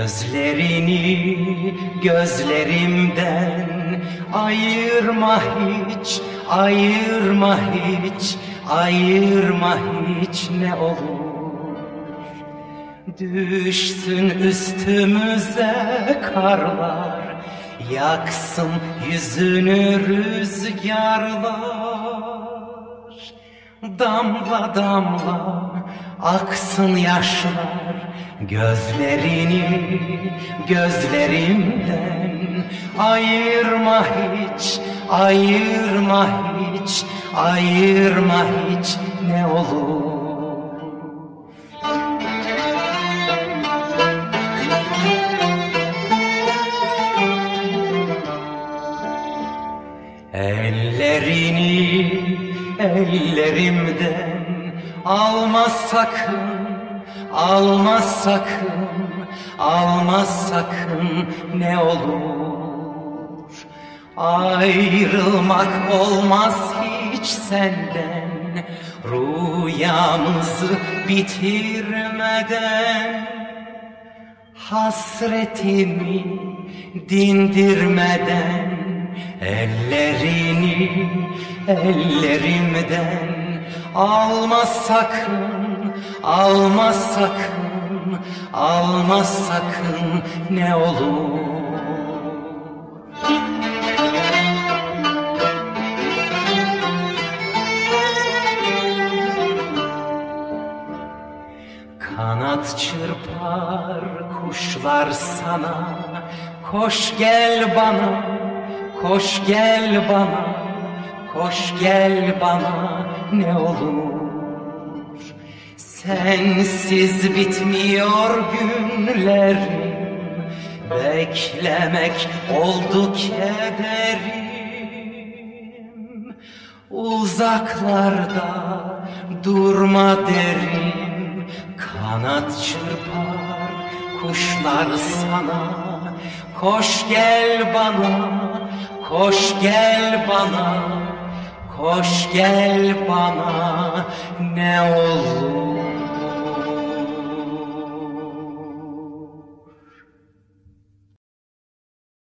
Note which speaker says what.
Speaker 1: Gözlerini gözlerimden ayırma hiç, ayırma hiç, ayırma hiç ne olur. Düşsün üstümüze karlar, yaksın yüzünü rüzgarlar. Damla damla aksın yaşlar, gözlerini gözlerimden ayırma hiç, ayırma hiç, ayırma hiç ne olur. Ellerini ellerimden alma sakın, alma sakın, alma sakın ne olur. Ayrılmak olmaz hiç senden, rüyamızı bitirmeden, hasretimi dindirmeden. Ellerini ellerimden alma sakın, alma sakın, alma sakın ne olur. Kanat çırpar kuşlar sana, koş gel bana, koş gel bana, koş gel bana ne olur. Sensiz bitmiyor günlerim, beklemek oldu kederim. Uzaklarda durma derim, kanat çırpar kuşlar sana. Koş gel bana, koş gel bana, koş gel bana ne olur.